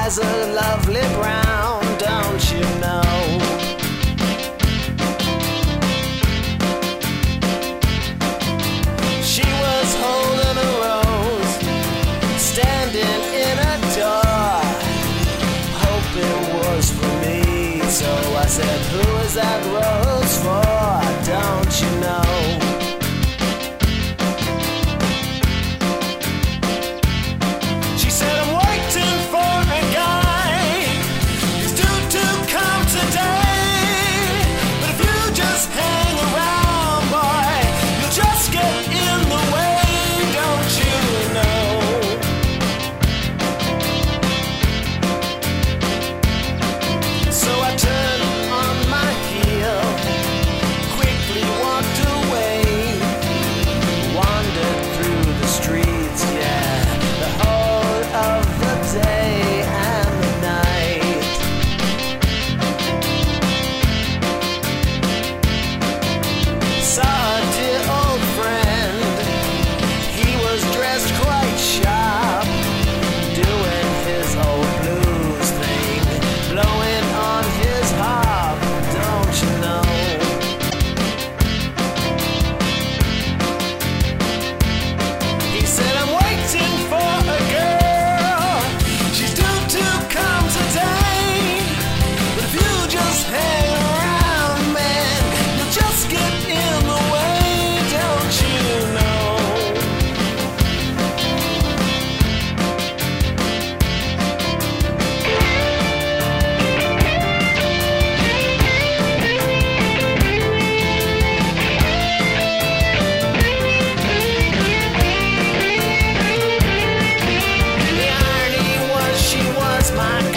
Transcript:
eyes are lovely brown, don't you know? She was holding a rose, standing in a door, hope it was for me. So I said, who is that rose for, don't you know? She said, I'm waiting for a guy, he's due to come today. But if you just hang around, boy, you'll just get in the way, don't you know? So I turned on my heel, quickly walked away, wandered through the streets, yeah, the whole of the day and the night. Saw a dear old friend, he was dressed quite sharp, doing his old blues thing, blowing on his harp, don't you know? He said, I'm waiting for a girl, she's due to come today. But if you just hang around, man, you'll just get in the way, don't you know? The irony was she was my